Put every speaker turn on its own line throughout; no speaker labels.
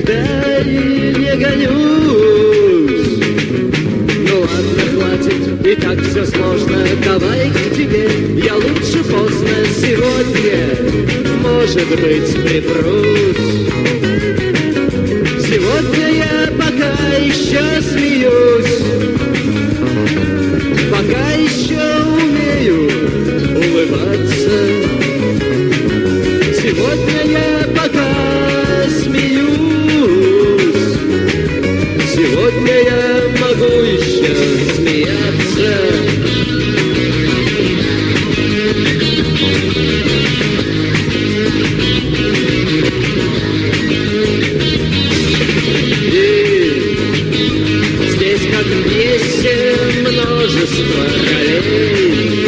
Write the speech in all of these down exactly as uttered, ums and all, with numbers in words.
никогда и не гонюсь. Ну ладно, хватит, и так все сложно. Давай к тебе, я лучше поздно сегодня, может быть, припрусь. Сегодня я пока еще смеюсь, пока еще умею улыбаться. Сегодня я пока смеюсь, сегодня я могу еще смеяться. Как вместе множество ролей,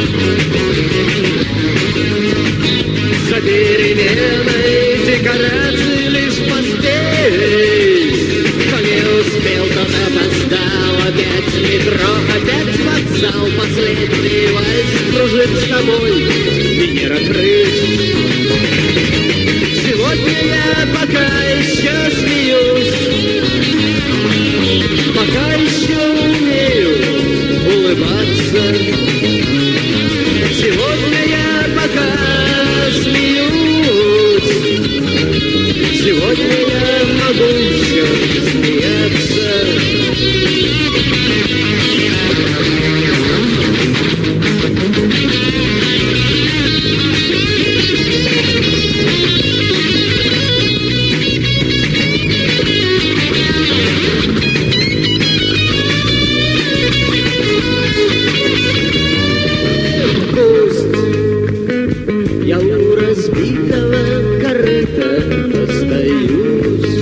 за переменой декораций лишь поспей. Кто не успел, тот опоздал. Опять метро, опять вокзал. Последний вальс кружит с тобой, Венера крыш. Сегодня я пока еще смеюсь, пока еще умею улыбаться. Сегодня я пока смеюсь, сегодня я могу еще смеяться. Я у разбитого корыта остаюсь.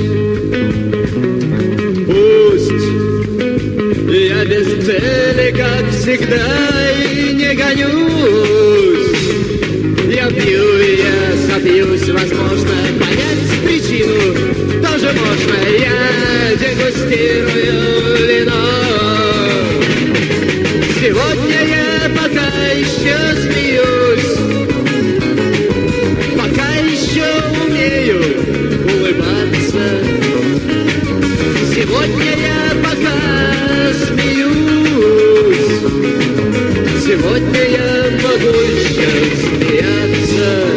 Пусть я без цели, как всегда, и не гонюсь. Я пью и я сопьюсь, возможно, понять причину тоже можно. Я дегустирую вино. Сегодня я пока еще смеюсь, пока еще умею улыбаться. Сегодня я пока смеюсь, сегодня я могу еще смеяться.